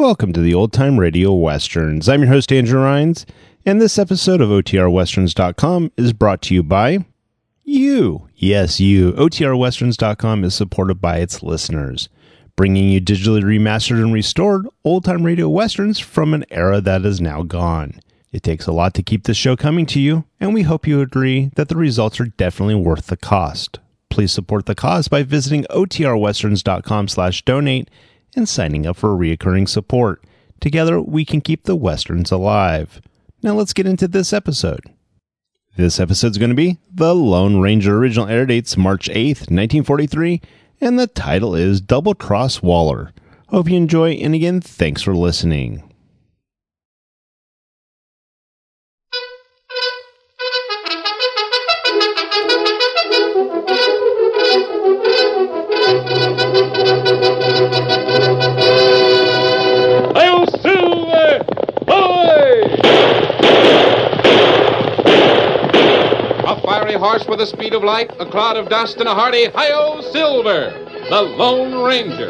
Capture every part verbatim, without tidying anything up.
welcome to the Old Time Radio Westerns. I'm your host, Andrew Rhynes, and this episode of O T R Westerns dot com is brought to you by you. Yes, you. O T R Westerns dot com is supported by its listeners, bringing you digitally remastered and restored old-time radio westerns from an era that is now gone. It takes a lot to keep this show coming to you, and we hope you agree that the results are definitely worth the cost. Please support the cause by visiting O T R Westerns dot com slash donate and signing up for reoccurring support. Together, we can keep the Westerns alive. Now let's get into this episode. This episode is going to be The Lone Ranger. Original air dates March eighth, nineteen forty-three, and the title is Double Cross Waller. Hope you enjoy, and again, thanks for listening. Horse with the speed of light, a cloud of dust, and a hearty Hi-Yo Silver, the Lone Ranger.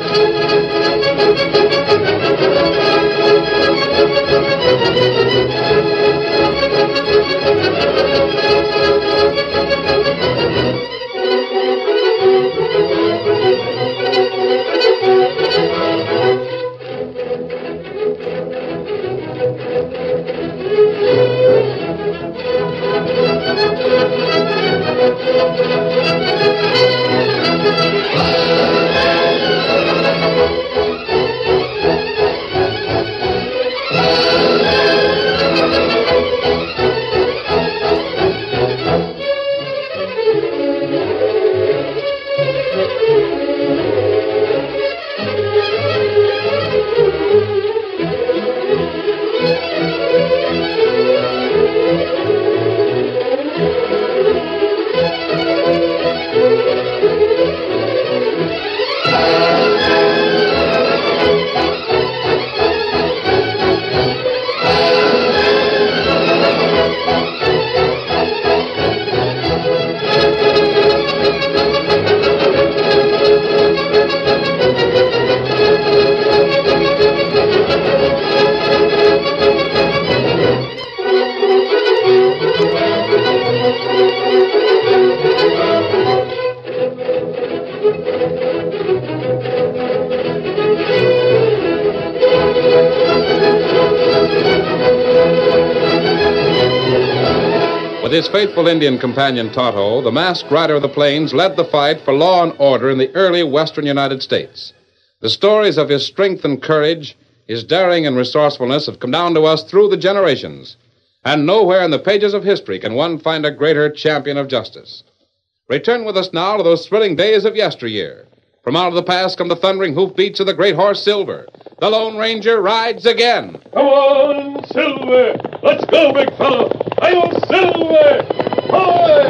With his faithful Indian companion Tonto, the masked rider of the plains led the fight for law and order in the early western United States. The stories of his strength and courage, his daring and resourcefulness have come down to us through the generations, and nowhere in the pages of history can one find a greater champion of justice. Return with us now to those thrilling days of yesteryear. From out of the past come the thundering hoofbeats of the great horse Silver. The Lone Ranger rides again. Come on, Silver! Let's go, big fellow! Hi-Yo, Silver! Hoy!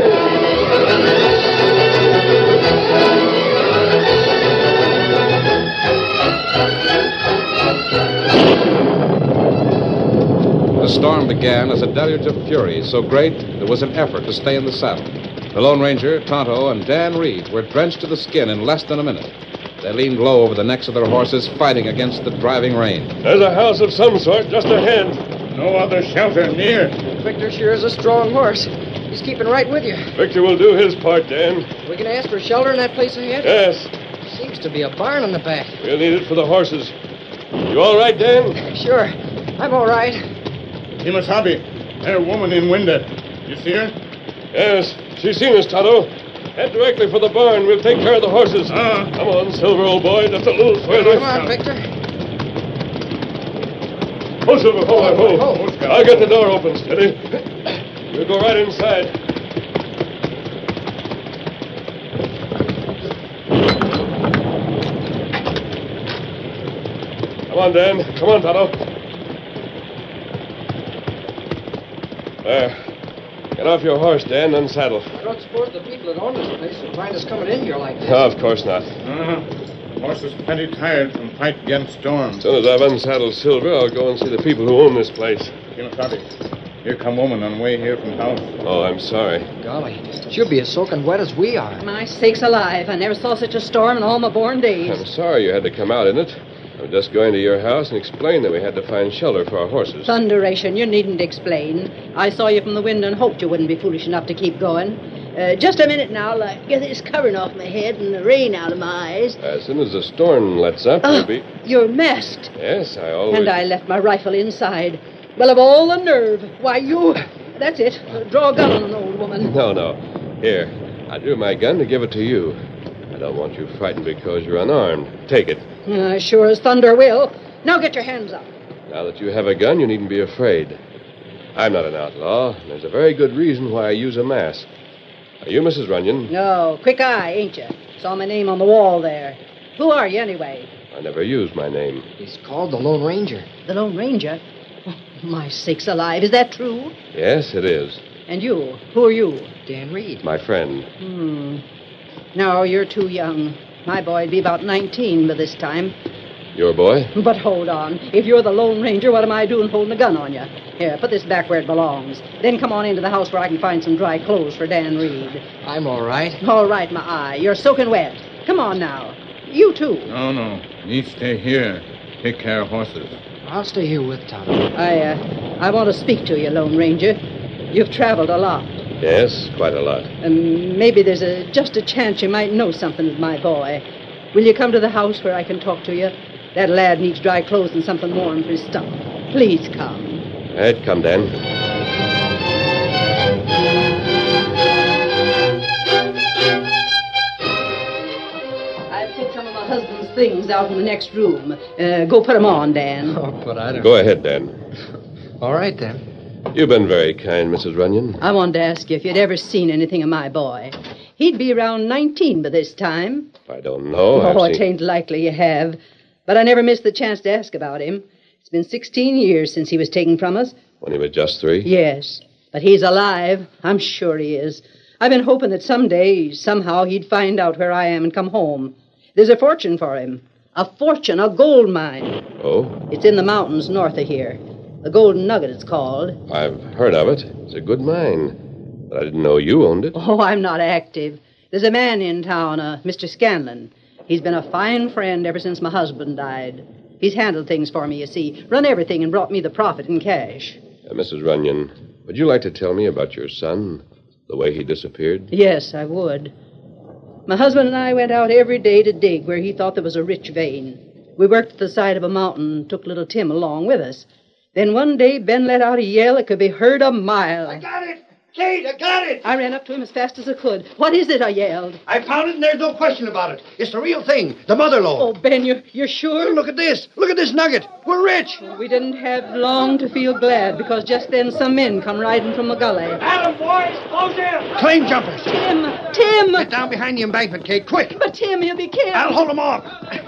The storm began as a deluge of fury so great there was an effort to stay in the saddle. The Lone Ranger, Tonto, and Dan Reed were drenched to the skin in less than a minute. They leaned low over the necks of their horses, fighting against the driving rain. There's a house of some sort just ahead. No other shelter near. Victor sure is a strong horse. He's keeping right with you. Victor will do his part, Dan. We can ask for shelter in that place ahead? Yes. Seems to be a barn in the back. We'll need it for the horses. You all right, Dan? Sure. I'm all right. Kimasabi, there's a woman in window. You see her? Yes. She's seen us, Tonto. Head directly for the barn. We'll take care of the horses. Uh, Come on, Silver, old boy. Just a little further. Come on, Victor. Oh, Silver, ho, ho, ho. Oh, I'll get the door open, steady. We'll go right inside. Come on, Dan. Come on, Tonto. There. Get off your horse, Dan, and unsaddle. I don't suppose the people that own this place will find us coming in here like this. No, of course not. Uh-huh. Horse is plenty tired from fight against storm. As soon as I've unsaddled Silver, I'll go and see the people who own this place. Kimasabi, here come woman on way here from house. Oh, I'm sorry. Golly, she'll be as soaking wet as we are. My sakes alive. I never saw such a storm in all my born days. I'm sorry you had to come out in it. I was just going to your house and explain that we had to find shelter for our horses. Thunderation, you needn't explain. I saw you from the window and hoped you wouldn't be foolish enough to keep going. Uh, just a minute now, I'll uh, get this covering off my head and the rain out of my eyes. As soon as the storm lets up, Oh, we'll be... you're masked. Yes, I always... And I left my rifle inside. Well, of all the nerve. Why, you... That's it. Draw a gun on an old woman. No, no. Here, I drew my gun to give it to you. I don't want you frightened because you're unarmed. Take it. Uh, sure as thunder will. Now get your hands up. Now that you have a gun, you needn't be afraid. I'm not an outlaw, and there's a very good reason why I use a mask. Are you Missus Runyon? No, quick eye, ain't you? Saw my name on the wall there. Who are you, anyway? I never use my name. He's called the Lone Ranger. The Lone Ranger? Oh, my sakes alive, is that true? Yes, it is. And you? Who are you? Dan Reed. My friend. Hmm. No, you're too young. My boy'd be about nineteen by this time. Your boy? But hold on. If you're the Lone Ranger, what am I doing holding a gun on you? Here, put this back where it belongs. Then come on into the house where I can find some dry clothes for Dan Reed. I'm all right. All right, my eye. You're soaking wet. Come on now. You too. No, no. You stay here. Take care of horses. I'll stay here with Tonto. I, uh, I want to speak to you, Lone Ranger. You've traveled a lot. Yes, quite a lot. Um, maybe there's a, just a chance you might know something of my boy. Will you come to the house where I can talk to you? That lad needs dry clothes and something warm for his stomach. Please come. All right, come, Dan. I put some of my husband's things out in the next room. Uh, go put them on, Dan. Oh, but I don't... Go ahead, Dan. All right, then. You've been very kind, Missus Runyon. I wanted to ask you if you'd ever seen anything of my boy. He'd be around nineteen by this time. I don't know. Oh, I've it seen... ain't likely you have. But I never missed the chance to ask about him. It's been sixteen years since he was taken from us. When he was just three? Yes, but he's alive. I'm sure he is. I've been hoping that someday, somehow, he'd find out where I am and come home. There's a fortune for him. A fortune, a gold mine. Oh? It's in the mountains north of here. The Golden Nugget, it's called. I've heard of it. It's a good mine. But I didn't know you owned it. Oh, I'm not active. There's a man in town, uh, Mister Scanlon. He's been a fine friend ever since my husband died. He's handled things for me, you see. Run everything and brought me the profit in cash. Uh, Missus Runyon, would you like to tell me about your son? The way he disappeared? Yes, I would. My husband and I went out every day to dig where he thought there was a rich vein. We worked at the side of a mountain and took little Tim along with us. Then one day, Ben let out a yell that could be heard a mile. I got it! Kate, I got it! I ran up to him as fast as I could. What is it? I yelled. I found it, and there's no question about it. It's the real thing, the mother Oh, lode. Ben, you're, you're sure? Look at this. Look at this nugget. We're rich. We didn't have long to feel glad, because just then some men come riding from the gully. Adam, boys, close in! Claim jumpers. Tim! Tim! Get down behind the embankment, Kate, quick. But Tim, he'll be killed. I'll hold them off.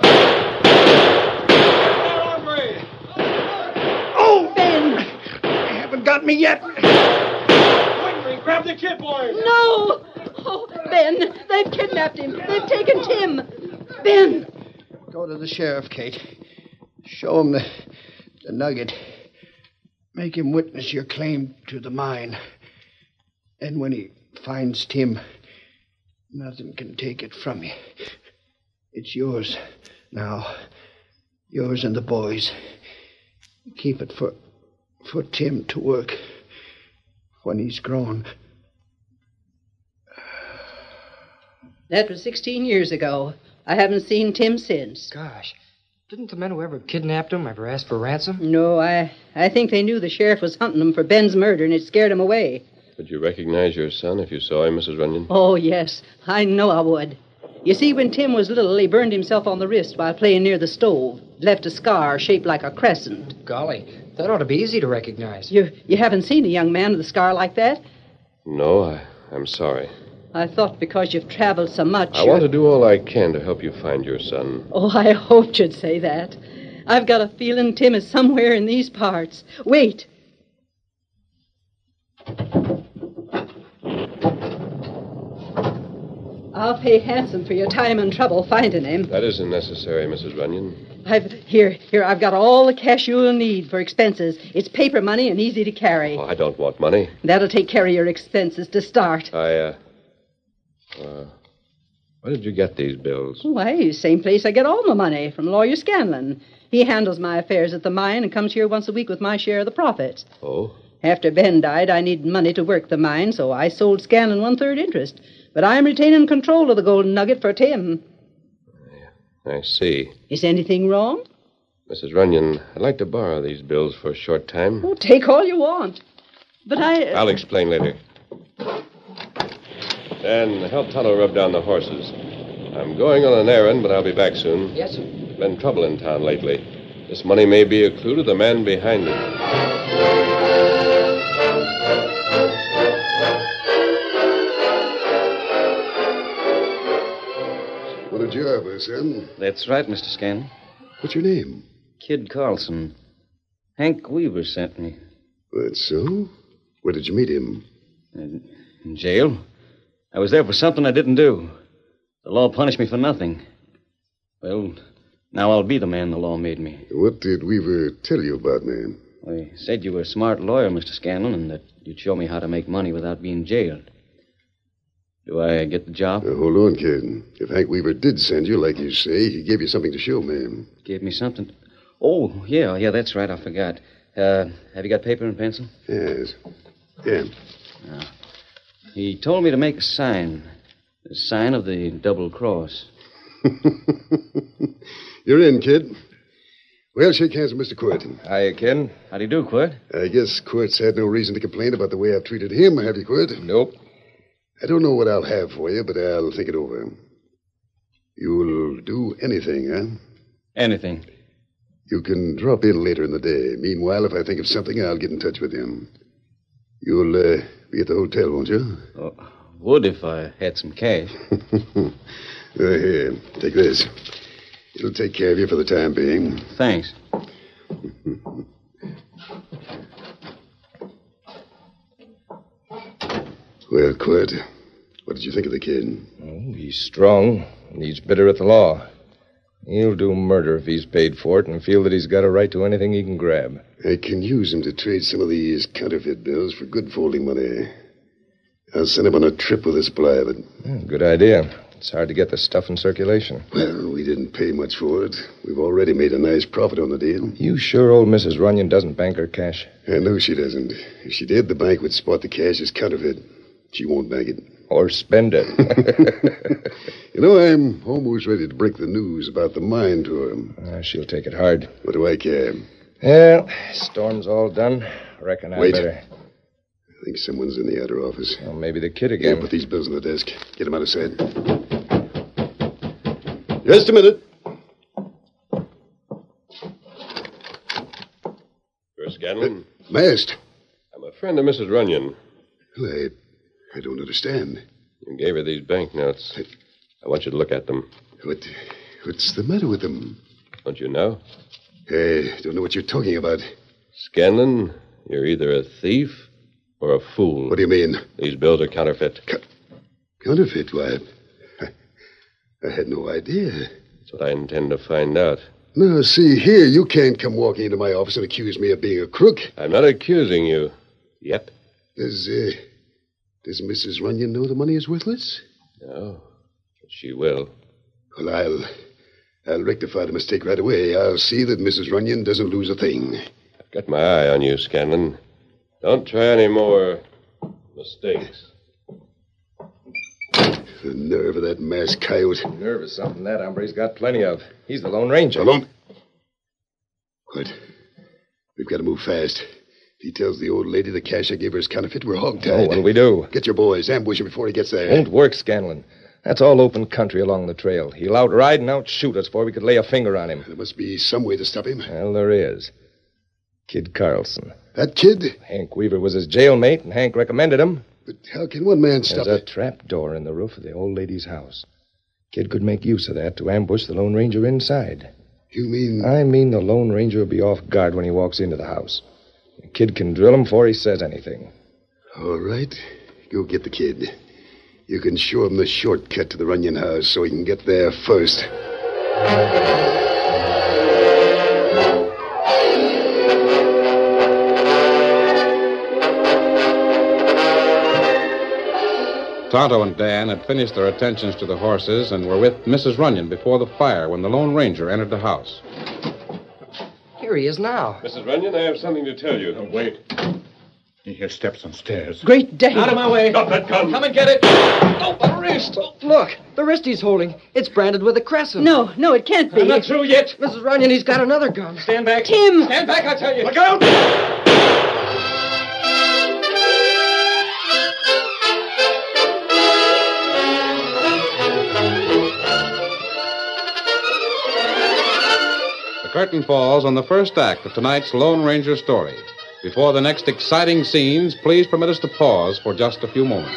Oh! Ben! They haven't got me yet. Quickly, grab the kid, boys! No! Oh, Ben, they've kidnapped him. They've taken Tim. Ben! Go to the sheriff, Kate. Show him the, the nugget. Make him witness your claim to the mine. And when he finds Tim, nothing can take it from you. It's yours now. Yours and the boys. Keep it for for Tim to work when he's grown. That was sixteen years ago. I haven't seen Tim since. Gosh, didn't the men who ever kidnapped him ever ask for ransom? No, I, I think they knew the sheriff was hunting them for Ben's murder, and it scared him away. Would you recognize your son if you saw him, Missus Runyon? Oh, yes. I know I would. You see, when Tim was little, he burned himself on the wrist while playing near the stove. Left a scar shaped like a crescent. Golly, that ought to be easy to recognize. You you haven't seen a young man with a scar like that? No, I, I'm sorry. I thought because you've traveled so much... I want to do all I can to help you find your son. Oh, I hoped you'd say that. I've got a feeling Tim is somewhere in these parts. Wait. I'll pay handsome for your time and trouble finding him. That isn't necessary, Missus Runyon. I've here, here, I've got all the cash you'll need for expenses. It's paper money and easy to carry. Oh, I don't want money. That'll take care of your expenses to start. I, uh... uh where did you get these bills? Why, same place I get all my money, from Lawyer Scanlon. He handles my affairs at the mine and comes here once a week with my share of the profits. Oh? After Ben died, I needed money to work the mine, so I sold Scanlon one-third interest. But I'm retaining control of the Golden Nugget for Tim. I see. Is anything wrong? Missus Runyon, I'd like to borrow these bills for a short time. Oh, take all you want. But I... Uh... I'll explain later. Dan, help Tonto rub down the horses. I'm going on an errand, but I'll be back soon. Yes, sir. Been trouble in town lately. This money may be a clue to the man behind it. What did you have, there, Sam? That's right, Mister Scanlon. What's your name? Kid Carlson. Hank Weaver sent me. That's so? Where did you meet him? In, in jail. I was there for something I didn't do. The law punished me for nothing. Well, now I'll be the man the law made me. What did Weaver tell you about me? Well, he said you were a smart lawyer, Mister Scanlon, and that you'd show me how to make money without being jailed. Do I get the job? Now, hold on, kid. If Hank Weaver did send you, like you say, he gave you something to show me. Gave me something? Oh, yeah, yeah, that's right. I forgot. Uh, have you got paper and pencil? Yes. Yeah. Uh, he told me to make a sign. A sign of the double cross. You're in, kid. Well, shake hands with Mister Quirt. Hiya, kid. How do you do, Quirt? I guess Quirt's had no reason to complain about the way I've treated him, have you, Quirt? Nope. I don't know what I'll have for you, but I'll think it over. You'll do anything, huh? Anything. You can drop in later in the day. Meanwhile, if I think of something, I'll get in touch with you. You'll uh, be at the hotel, won't you? Oh, would if I had some cash. uh, here, take this. It'll take care of you for the time being. Thanks. Well, Quirt, what did you think of the kid? Oh, he's strong, and he's bitter at the law. He'll do murder if he's paid for it and feel that he's got a right to anything he can grab. I can use him to trade some of these counterfeit bills for good folding money. I'll send him on a trip with a supply of it. Yeah, good idea. It's hard to get the stuff in circulation. Well, we didn't pay much for it. We've already made a nice profit on the deal. You sure old Missus Runyon doesn't bank her cash? I know she doesn't. If she did, the bank would spot the cash as counterfeit. She won't bank it. Or spend it. You know, I'm almost ready to break the news about the mine to her. Uh, she'll take it hard. What do I care? Well, storm's all done. Reckon I Wait. better... I think someone's in the outer office. Well, maybe the kid again. Yeah, put these bills on the desk. Get them out of sight. Just a minute. You're Scanlon? Uh, masked. I'm a friend of Missus Runyon. Well, I, I don't understand. You gave her these banknotes. I... I want you to look at them. What, what's the matter with them? Don't you know? I don't know what you're talking about. Scanlon, you're either a thief or a fool. What do you mean? These bills are counterfeit. Co- counterfeit? Why, I, I had no idea. That's what I intend to find out. No, see, here, you can't come walking into my office and accuse me of being a crook. I'm not accusing you. Yet. Does, uh, does Missus Runyon know the money is worthless? No, but she will. Well, I'll, I'll rectify the mistake right away. I'll see that Missus Runyon doesn't lose a thing. I've got my eye on you, Scanlon. Don't try any more mistakes. The nerve of that masked coyote. Nerve is something that hombre's got plenty of. He's the Lone Ranger. Alone. What? We've got to move fast. If he tells the old lady the cash I gave her is counterfeit, we're hogtied. Oh, what'll we do? Get your boys. Ambush him before he gets there. Won't work, Scanlon. That's all open country along the trail. He'll outride and outshoot us before we could lay a finger on him. There must be some way to stop him. Well, there is. Kid Carlson. That kid? Hank Weaver was his jailmate, and Hank recommended him. But how can one man stop There's it? a trap door in the roof of the old lady's house. Kid could make use of that to ambush the Lone Ranger inside. You mean... I mean the Lone Ranger will be off guard when he walks into the house. The kid can drill him before he says anything. All right. Go get the kid. You can show him the shortcut to the Runyon house so he can get there first. Tonto and Dan had finished their attentions to the horses and were with Missus Runyon before the fire when the Lone Ranger entered the house. Here he is now. Missus Runyon, I have something to tell you. Oh, wait. He hears steps on stairs. Great day. Out of my way. Drop that gun. Come and get it. Oh, my wrist. Oh, look, the wrist he's holding. It's branded with a crescent. No, no, it can't be. I'm not through yet. Missus Runyon, he's got another gun. Stand back. Tim! Stand back, I tell you. Look out! The curtain falls on the first act of tonight's Lone Ranger story. Before the next exciting scenes, please permit us to pause for just a few moments.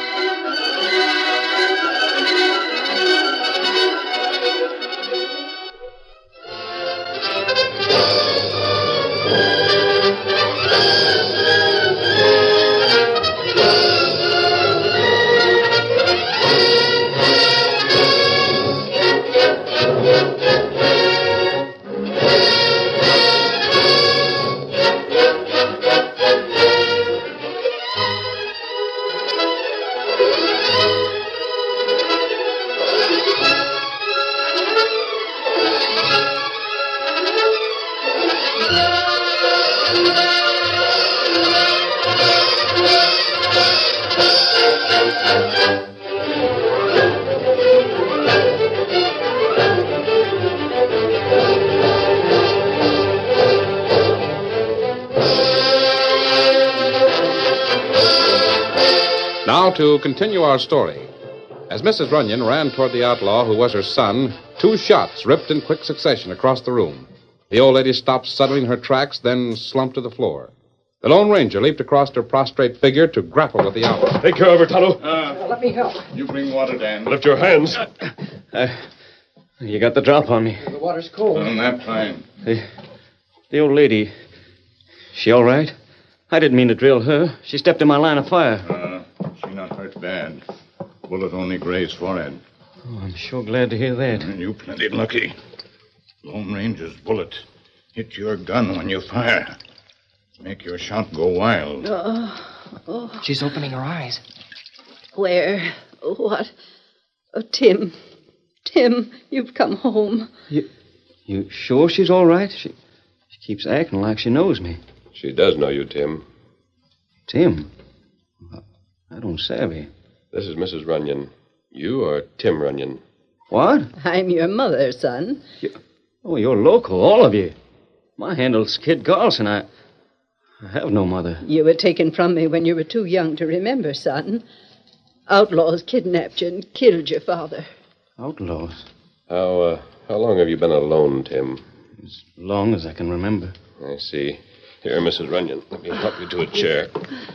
Now to continue our story. As Missus Runyon ran toward the outlaw who was her son, two shots ripped in quick succession across the room. The old lady stopped suddenly in her tracks, then slumped to the floor. The Lone Ranger leaped across her prostrate figure to grapple with the outlaw. Take care of her, Tonto. Uh, let me help. You bring water, Dan. Lift your hands. Uh, you got the drop on me. The water's cold. On that time. The, the old lady, she all right? I didn't mean to drill her. She stepped in my line of fire. Uh, she not hurt bad. Bullet only grazed forehead. Oh, I'm sure glad to hear that. And you plenty lucky. Lone Ranger's bullet hit your gun when you fire. Make your shot go wild. Oh, oh. She's opening her eyes. Where? What? Oh, Tim. Tim, you've come home. You, you sure she's all right? She, she keeps acting like she knows me. She does know you, Tim. Tim? I don't savvy. This is Missus Runyon. You are Tim Runyon. What? I'm your mother, son. You, oh, you're local, all of you. My handle's Kid Carlson. I, I have no mother. You were taken from me when you were too young to remember, son. Outlaws kidnapped you and killed your father. Outlaws? How, uh, how long have you been alone, Tim? As long as I can remember. I see. Here, Missus Runyon, let me help you to a chair.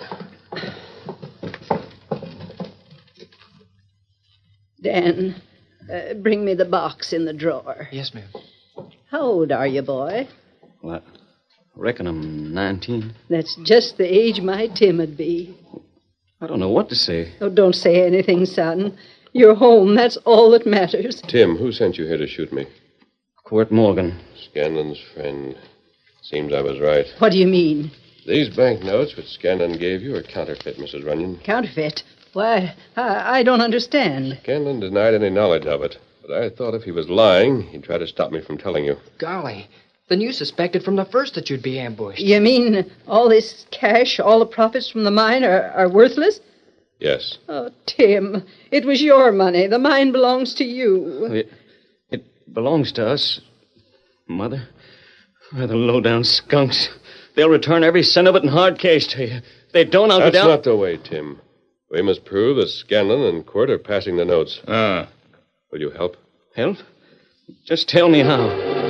Dan, uh, bring me the box in the drawer. Yes, ma'am. How old are you, boy? Well, I reckon I'm nineteen. That's just the age my Tim would be. I don't know what to say. Oh, don't say anything, son. You're home. That's all that matters. Tim, who sent you here to shoot me? Quirt Morgan. Scanlon's friend. Seems I was right. What do you mean? These banknotes which Scanlon gave you are counterfeit, Missus Runyon. Counterfeit? Why, I, I don't understand. Scanlon denied any knowledge of it, but I thought if he was lying, he'd try to stop me from telling you. Golly, then you suspected from the first that you'd be ambushed. You mean all this cash, all the profits from the mine are, are worthless? Yes. Oh, Tim, it was your money. The mine belongs to you. It, it belongs to us. Mother, they're the low-down skunks. They'll return every cent of it in hard cash to you. If they don't, I'll That's go down... not the way, Tim. We must prove that Scanlon and Quirt are passing the notes. Ah. Will you help? Help? Just tell me how.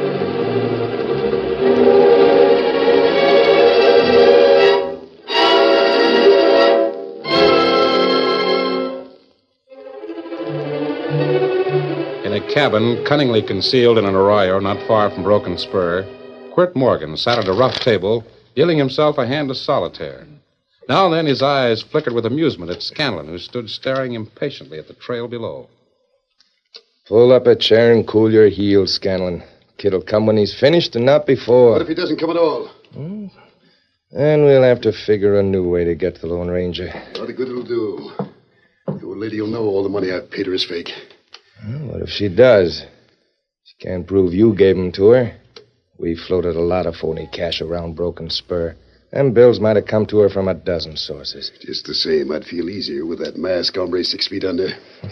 In a cabin cunningly concealed in an arroyo not far from Broken Spur, Quirt Morgan sat at a rough table, dealing himself a hand of solitaire. Now and then his eyes flickered with amusement at Scanlon, who stood staring impatiently at the trail below. Pull up a chair and cool your heels, Scanlon. Kid'll come when he's finished and not before. What if he doesn't come at all? Hmm. Then we'll have to figure a new way to get the Lone Ranger. What a good it'll do. The old lady will know all the money I've paid her is fake. Well, what if she does? She can't prove you gave them to her. We floated a lot of phony cash around Broken Spur. Them bills might have come to her from a dozen sources. Just the same, I'd feel easier with that mask hombre six feet under.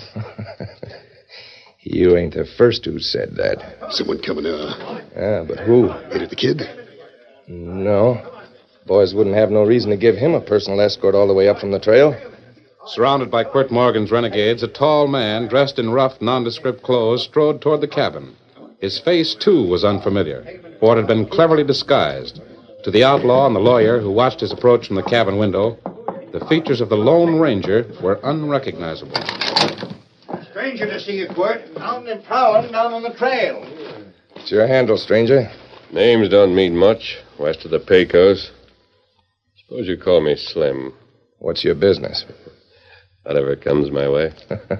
You ain't the first who said that. Someone coming now. Yeah, but who? Ain't it the kid? No. Boys wouldn't have no reason to give him a personal escort all the way up from the trail. Surrounded by Quirt Morgan's renegades, a tall man dressed in rough, nondescript clothes strode toward the cabin. His face, too, was unfamiliar, for it had been cleverly disguised. To the outlaw and the lawyer who watched his approach from the cabin window, the features of the Lone Ranger were unrecognizable. Stranger to see you, Quirt. Found him prowling down on the trail. What's your handle, stranger? Names don't mean much west of the Pecos. Suppose you call me Slim. What's your business? Whatever comes my way.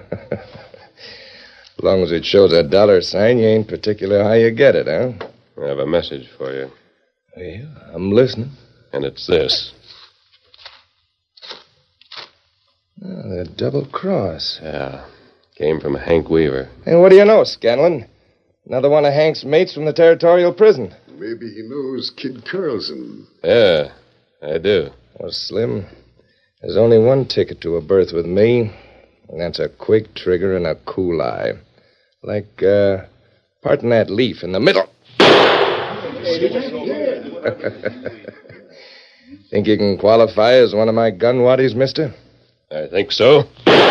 As long as it shows a dollar sign, you ain't particular how you get it, huh? I have a message for you. Yeah, I'm listening. And it's this. Oh, the double cross. Yeah. Came from Hank Weaver. Hey, what do you know, Scanlon? Another one of Hank's mates from the territorial prison. Maybe he knows Kid Carlson. Yeah, I do. Well, Slim, there's only one ticket to a berth with me, and that's a quick trigger and a cool eye. Like, uh, parting that leaf in the middle. Think you can qualify as one of my gun waddies, mister? I think so.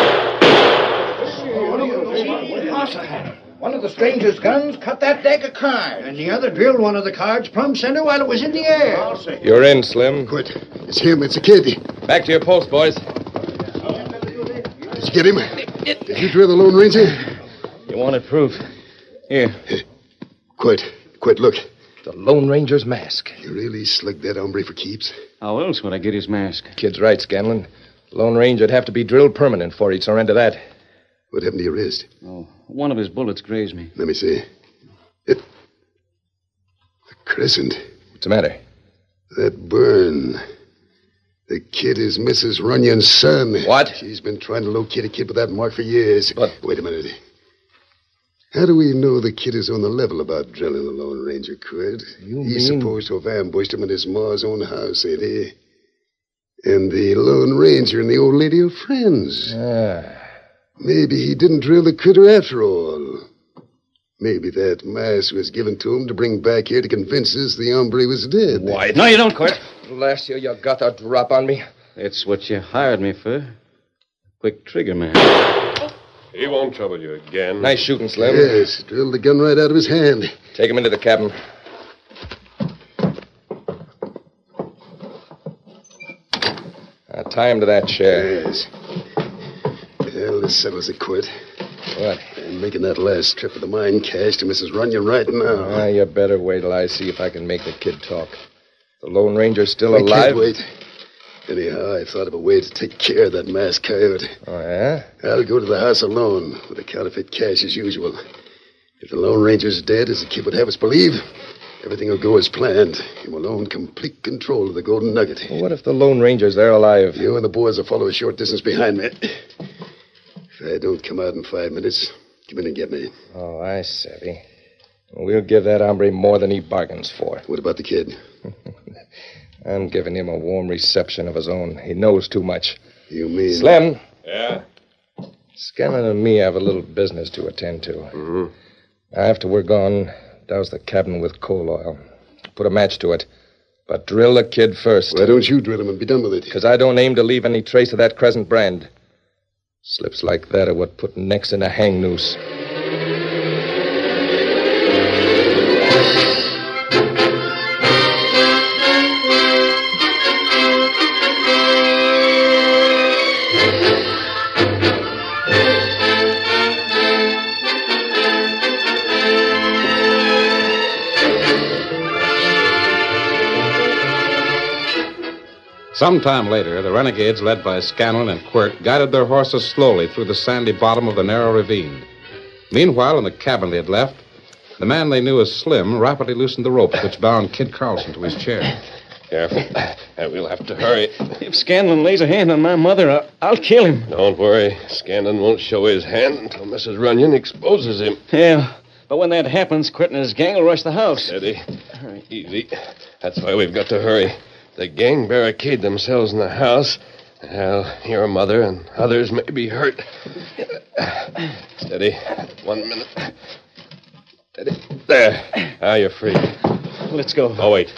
One of the stranger's guns cut that deck of cards. And the other drilled one of the cards plumb center while it was in the air. You're in, Slim. Quit. It's him. It's a kid. Back to your post, boys. Did you get him? Did you drill the Lone Ranger? You wanted proof. Here. Quit. Quit. Look. The Lone Ranger's mask. You really slugged that hombre for keeps? How else would I get his mask? Kid's right, Scanlon. Lone Ranger'd have to be drilled permanent before he'd surrender that. What happened to your wrist? Oh, one of his bullets grazed me. Let me see. It... The crescent. What's the matter? That burn. The kid is Missus Runyon's son. What? She's been trying to locate a kid with that mark for years. But... Wait a minute. How do we know the kid is on the level about drilling the Lone Ranger, Quirt? You He's mean... supposed to have ambushed him in his ma's own house, ain't he? And the Lone Ranger and the old lady are friends. Ah... Maybe he didn't drill the critter after all. Maybe that mask was given to him to bring back here to convince us the hombre was dead. Why? No, you don't quit. Last year you got a drop on me. It's what you hired me for. Quick trigger man. He won't trouble you again. Nice shooting, Slim. Yes, drilled the gun right out of his hand. Take him into the cabin. Now tie him to that chair. Yes. Well, this settles it, Quirt. What? I'm making that last trip of the mine cash to Missus Runyon right now. Ah, you better wait till I see if I can make the kid talk. The Lone Ranger's still I alive? can't wait. Anyhow, I thought of a way to take care of that masked coyote. Oh, yeah? I'll go to the house alone with the counterfeit cash as usual. If the Lone Ranger's dead, as the kid would have us believe, everything will go as planned. He will own complete control of the Golden Nugget. Well, what if the Lone Ranger's there alive? You and the boys will follow a short distance behind me. If I don't come out in five minutes, come in and get me. Oh, I savvy. We'll give that hombre more than he bargains for. What about the kid? I'm giving him a warm reception of his own. He knows too much. You mean... Slim. Yeah? Scanlon and me have a little business to attend to. Mm-hmm. After we're gone, douse the cabin with coal oil. Put a match to it. But drill the kid first. Why don't you drill him and be done with it? Because I don't aim to leave any trace of that crescent brand. Slips like that are what put necks in a hang noose. Sometime later, the renegades, led by Scanlon and Quirt, guided their horses slowly through the sandy bottom of the narrow ravine. Meanwhile, in the cabin they had left, the man they knew as Slim rapidly loosened the ropes which bound Kid Carlson to his chair. Careful. We'll have to hurry. If Scanlon lays a hand on my mother, I'll, I'll kill him. Don't worry. Scanlon won't show his hand until Missus Runyon exposes him. Yeah, But when that happens, Quirt and his gang will rush the house. Steady. Easy. That's why we've got to hurry. The gang barricade themselves in the house. Well, your mother and others may be hurt. Steady. One minute. Steady. There. Now you're free. Let's go. Oh, wait.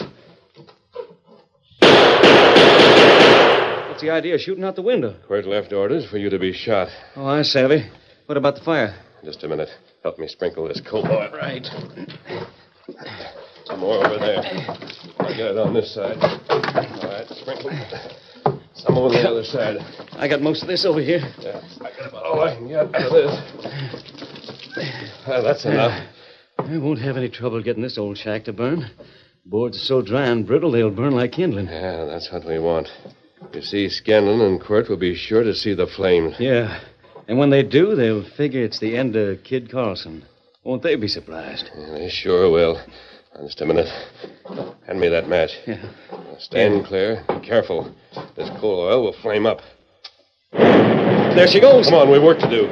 What's the idea of shooting out the window? Quirt left orders for you to be shot. Oh, I savvy. What about the fire? Just a minute. Help me sprinkle this coal oil. Right. Some more over there. I'll get it on this side. All right, sprinkle. Some over the other side. I got most of this over here. Yeah, I got about all I can get out of this. Well, that's enough. I won't have any trouble getting this old shack to burn. Boards are so dry and brittle, they'll burn like kindling. Yeah, that's what we want. You see, Scanlon and Quirt will be sure to see the flames. Yeah. And when they do, they'll figure it's the end of Kid Carlson. Won't they be surprised? Yeah, they sure will. Now, just a minute. Hand me that match. Yeah. Now, stand yeah. clear. Be careful. This coal oil will flame up. There she goes. Come on, we've work to do.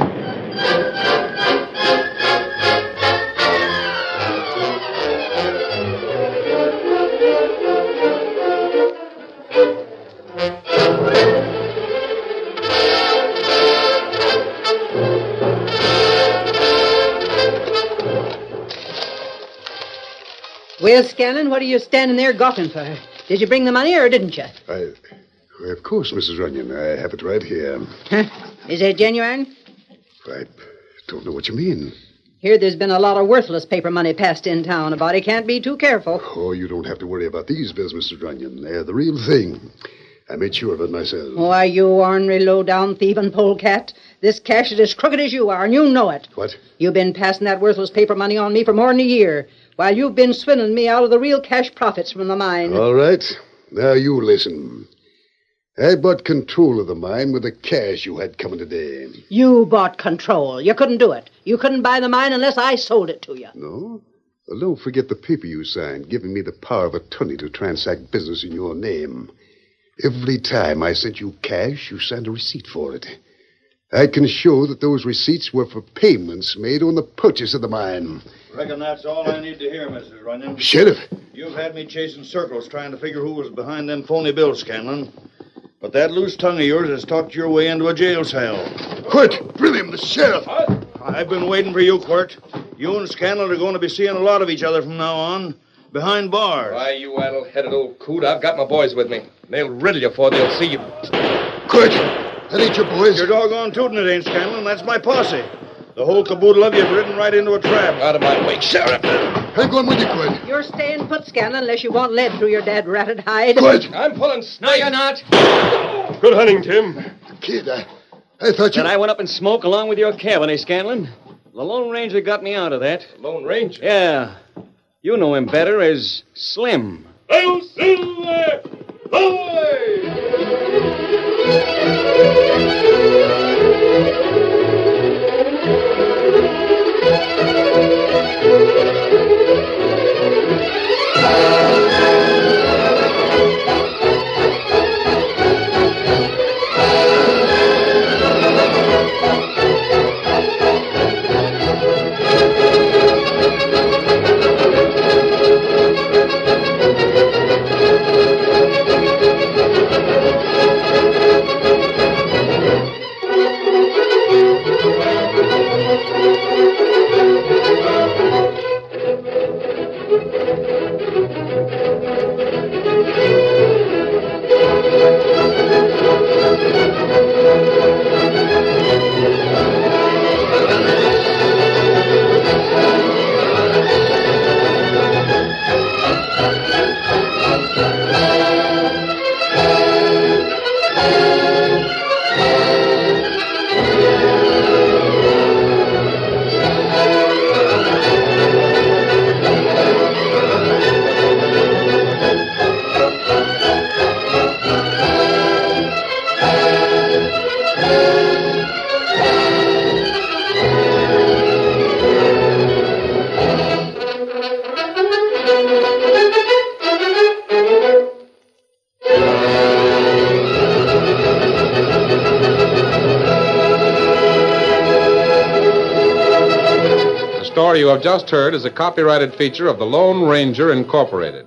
Well, Scanlon, what are you standing there gawking for? Did you bring the money or didn't you? I... Well, of course, Missus Runyon. I have it right here. Huh? Is it genuine? I don't know what you mean. Here there's been a lot of worthless paper money passed in town. A body can't be too careful. Oh, you don't have to worry about these bills, Missus Runyon. They're the real thing. I made sure of it myself. Why, you ornery, low-down, thieving polecat. This cash is as crooked as you are, and you know it. What? You've been passing that worthless paper money on me for more than a year, while you've been swindling me out of the real cash profits from the mine. All right. Now you listen. I bought control of the mine with the cash you had coming today. You bought control. You couldn't do it. You couldn't buy the mine unless I sold it to you. No? Well, don't forget the paper you signed, giving me the power of attorney to transact business in your name. Every time I sent you cash, you signed a receipt for it. I can show that those receipts were for payments made on the purchase of the mine. Reckon that's all I need to hear, Missus Runyon. Sheriff! You've had me chasing circles trying to figure who was behind them phony bills, Scanlon. But that loose tongue of yours has talked your way into a jail cell. Quirt! Bring him, the sheriff! What? I've been waiting for you, Quirt. You and Scanlon are going to be seeing a lot of each other from now on. Behind bars. Why, you addle-headed old coot, I've got my boys with me. They'll riddle you before they'll see you. Quirt! That ain't your boys. You're doggone tootin' it ain't, Scanlon. That's my posse. The whole caboodle of you have ridden right into a trap. Out of my way, Sheriff. I'm going with you, Quirt. You're staying put, Scanlon, unless you want lead through your dad-ratted hide. Quirt! I'm pulling snake. No, you're not. Good hunting, Tim. Kid, I, I thought you... And I went up in smoke along with your cabin, eh, Scanlon? The Lone Ranger got me out of that. Lone Ranger? Yeah. You know him better as Slim. Hail Silver! Away! story you have just heard is a copyrighted feature of the Lone Ranger Incorporated.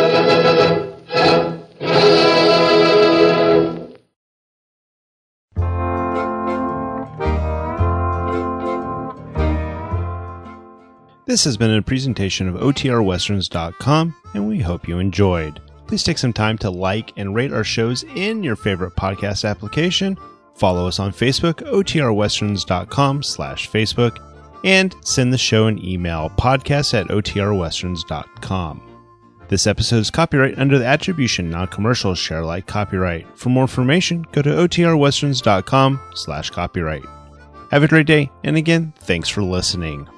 This has been a presentation of O T R Westerns dot com, and we hope you enjoyed. Please take some time to like and rate our shows in your favorite podcast application. Follow us on Facebook, O T R Westerns dot com slash Facebook, and send the show an email, podcast at O T R Westerns dot com. This episode is copyright under the Attribution Non-Commercial Share Alike copyright. For more information, go to O T R Westerns dot com slash copyright. Have a great day, and again, thanks for listening.